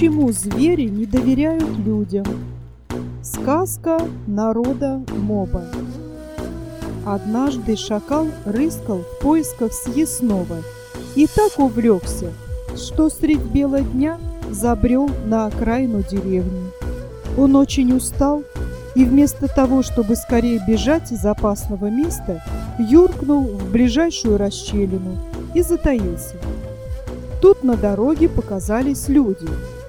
Почему звери не доверяют людям? Сказка народа Моба. Однажды шакал рыскал в поисках съестного и так увлекся, что средь бела дня забрел на окраину деревни. Он очень устал и вместо того, чтобы скорее бежать из опасного места, юркнул в ближайшую расщелину и затаился. Тут на дороге показались люди.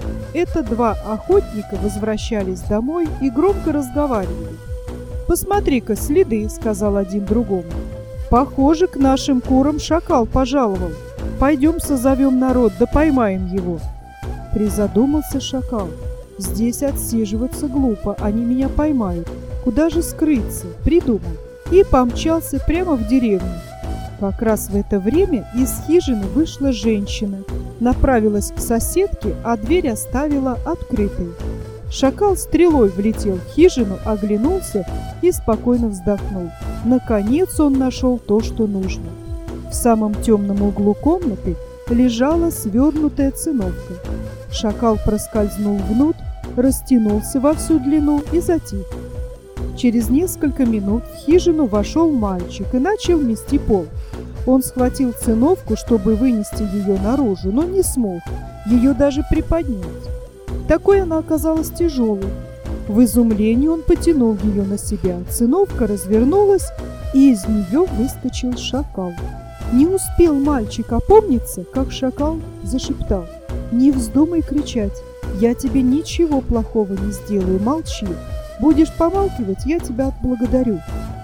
Это два охотника возвращались домой и громко разговаривали. «Посмотри-ка, следы», — сказал один другому. «Похоже, к нашим курам шакал пожаловал. Пойдем созовем народ, да поймаем его». Призадумался шакал. «Здесь отсиживаться глупо, они меня поймают. Куда же скрыться?» Придумал. И помчался прямо в деревню. Как раз в это время из хижины вышла женщина, направилась к соседке, а дверь оставила открытой. Шакал стрелой влетел в хижину, оглянулся и спокойно вздохнул. Наконец он нашел то, что нужно. В самом темном углу комнаты лежала свернутая циновка. Шакал проскользнул внутрь, растянулся во всю длину и затих. Через несколько минут в хижину вошел мальчик и начал мести пол. Он схватил циновку, чтобы вынести ее наружу, но не смог ее даже приподнять. Такой она оказалась тяжелой. В изумлении он потянул ее на себя. Циновка развернулась, и из нее выскочил шакал. Не успел мальчик опомниться, как шакал зашептал: «Не вздумай кричать, я тебе ничего плохого не сделаю, молчи. Будешь помалкивать, я тебя отблагодарю».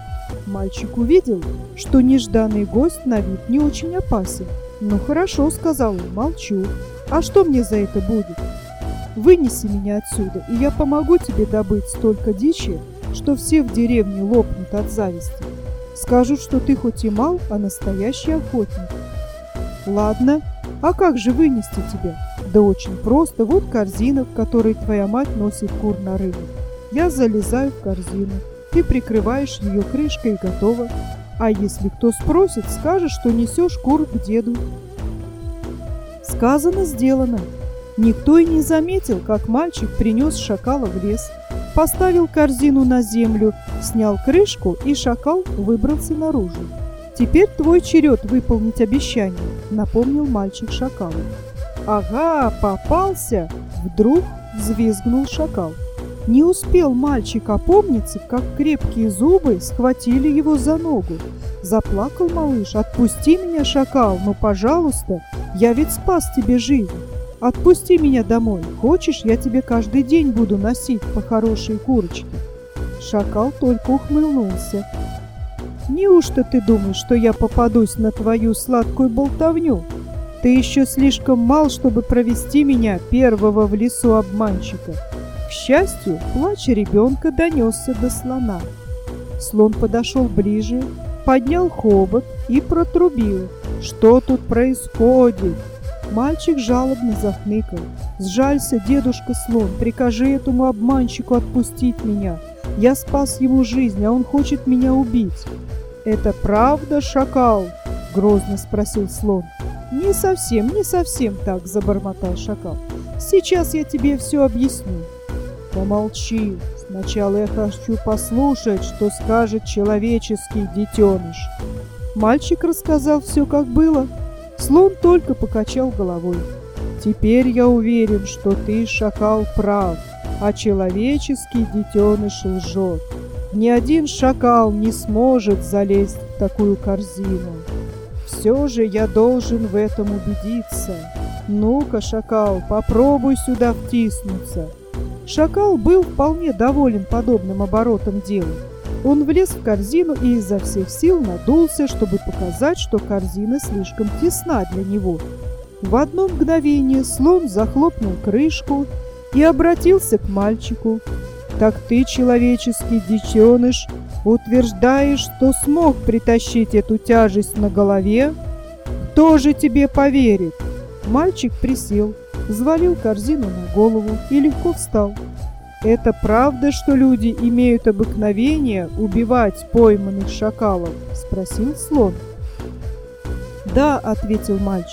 Мальчик увидел, что нежданный гость на вид не очень опасен. «Ну хорошо», — сказал он, — «молчу. А что мне за это будет? Вынеси меня отсюда, и я помогу тебе добыть столько дичи, что все в деревне лопнут от зависти. Скажут, что ты хоть и мал, а настоящий охотник». «Ладно, а как же вынести тебя?» «Да очень просто. Вот корзина, в которой твоя мать носит кур на рынок. Я залезаю в корзину, ты прикрываешь ее крышкой и готово. А если кто спросит, скажешь, что несешь кур к деду». Сказано, сделано. Никто и не заметил, как мальчик принес шакала в лес, поставил корзину на землю, снял крышку, и шакал выбрался наружу. «Теперь твой черед выполнить обещание», — напомнил мальчик шакалу. «Ага, попался!» — вдруг взвизгнул шакал. Не успел мальчик опомниться, как крепкие зубы схватили его за ногу. Заплакал малыш. «Отпусти меня, шакал, ну, пожалуйста, я ведь спас тебе жизнь. Отпусти меня домой. Хочешь, я тебе каждый день буду носить по хорошей курочке?» Шакал только ухмыльнулся. «Неужто ты думаешь, что я попадусь на твою сладкую болтовню? Ты еще слишком мал, чтобы провести меня, первого в лесу обманщика». К счастью, плач ребенка донесся до слона. Слон подошел ближе, поднял хобот и протрубил: «Что тут происходит?» Мальчик жалобно захныкал. «Сжалься, дедушка слон, прикажи этому обманщику отпустить меня. Я спас ему жизнь, а он хочет меня убить». «Это правда, шакал?» — грозно спросил слон. Не совсем так», — забормотал шакал. «Сейчас я тебе все объясню». «Помолчи. Сначала я хочу послушать, что скажет человеческий детеныш». Мальчик рассказал все, как было. Слон только покачал головой. «Теперь я уверен, что ты, шакал, прав, а человеческий детеныш лжет. Ни один шакал не сможет залезть в такую корзину. Все же я должен в этом убедиться. Ну-ка, шакал, попробуй сюда втиснуться». Шакал был вполне доволен подобным оборотом дела. Он влез в корзину и изо всех сил надулся, чтобы показать, что корзина слишком тесна для него. В одно мгновение слон захлопнул крышку и обратился к мальчику. «Так ты, человеческий детеныш, утверждаешь, что смог притащить эту тяжесть на голове? Кто же тебе поверит?» Мальчик присел, взвалил корзину на голову и легко встал. «Это правда, что люди имеют обыкновение убивать пойманных шакалов?» — спросил слон. «Да», — ответил мальчик, —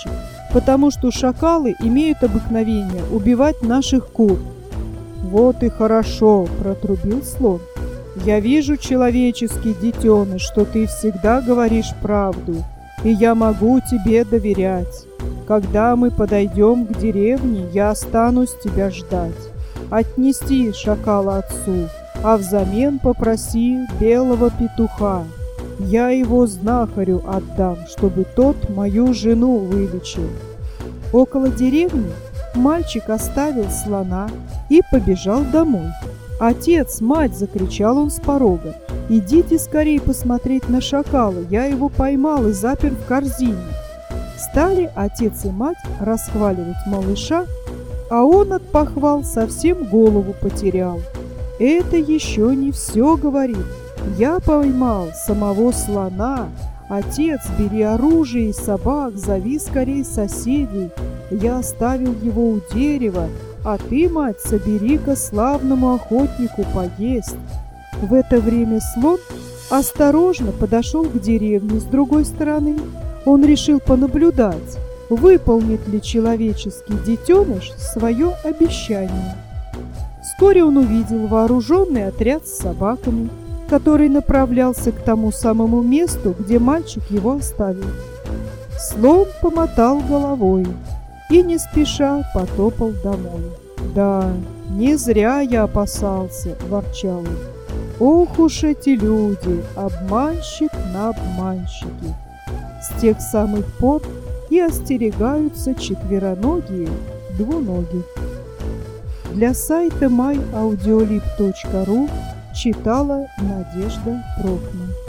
потому что шакалы имеют обыкновение убивать наших кур». «Вот и хорошо», — протрубил слон. «Я вижу, человеческий детеныш, что ты всегда говоришь правду, и я могу тебе доверять. Когда мы подойдем к деревне, я останусь тебя ждать. Отнести шакала отцу, а взамен попроси белого петуха. Я его знахарю отдам, чтобы тот мою жену вылечил». Около деревни мальчик оставил слона и побежал домой. «Отец, мать!» — закричал он с порога. «Идите скорее посмотреть на шакала, я его поймал и запер в корзине». Стали отец и мать расхваливать малыша, а он от похвал совсем голову потерял. «Это еще не все, — говорит, — я поймал самого слона. Отец, бери оружие и собак, зови скорей соседей. Я оставил его у дерева, а ты, мать, собери-ка славному охотнику поесть». В это время слон осторожно подошел к деревне с другой стороны. Он решил понаблюдать, выполнит ли человеческий детеныш свое обещание. Вскоре он увидел вооруженный отряд с собаками, который направлялся к тому самому месту, где мальчик его оставил. Слон помотал головой и не спеша потопал домой. «Да, не зря я опасался», — ворчал он. «Ох уж эти люди, обманщик на обманщике». С тех самых пор и остерегаются четвероногие двуногих. Для сайта myaudiolib.ru читала Надежда Прокна.